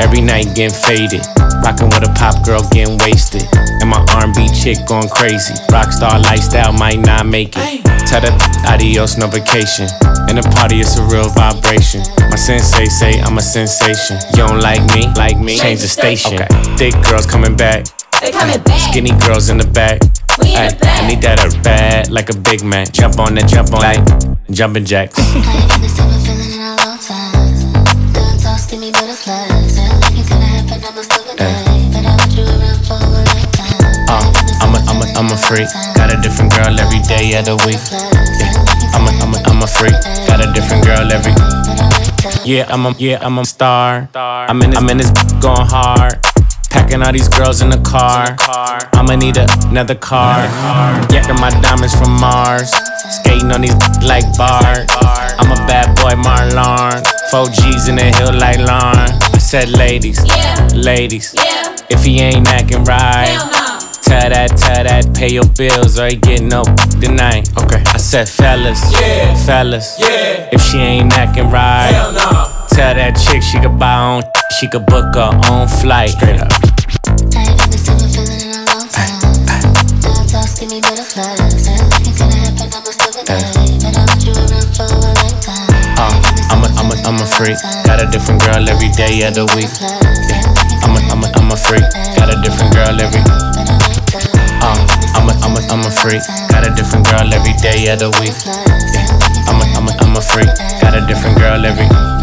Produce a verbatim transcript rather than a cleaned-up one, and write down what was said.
Every night getting faded. Rockin' with a pop girl getting wasted. And my R and B chick going crazy. Rockstar lifestyle might not make it. Tell that adios, no vacation. In the party, it's a real vibration. My sensei say I'm a sensation. You don't like me? Like me? Change the station. Okay. Thick girls coming back. They coming back. Skinny girls in the back. We in Ay, the back. I need that up bad like a Big Mac. Jump on that, jump on like jumping jacks. I get the summer feeling in all low times. Good talks give me butterflies. Feel like it couldn't happen almost overnight, but I want you around for a lifetime. Uh, I'm a, I'm a, I'm a freak. Got a different girl every day of the week. Yeah, I'm a, I'm a, I'm a freak. Got a different girl every. Yeah, I'm a, yeah, I'm a star. I'm in, this, I'm in this going hard. Packing all these girls in the car. I'ma need a, another car. Getting my diamonds from Mars. Skating on these like Bart. I'm a bad boy, Marlon. Four G's in the hill like Lauren. I said, ladies, Yeah. ladies. Yeah. If he ain't acting right, Hell no. tell that, tell that, pay your bills or he getting no tonight. Okay. I said, fellas, Yeah. fellas. Yeah. If she ain't acting right, Hell no. tell that chick she could buy her own, she could book her own flight. Straight up. I get the summer feeling in all low times. Good talks give me butterflies. Feel like it couldn't happen almost overnight, but I want you around for a lifetime. Uh, I'm a, I'm a, I'm a freak. Got a different girl every day of the week. Yeah. I'm a, I'm a, I'm a freak. Got a different girl every. Uh, I'm a, I'm a, I'm a freak. Got a different girl every day of the week. Yeah. I'm a, I'm a, I'm a freak. Got a different girl every.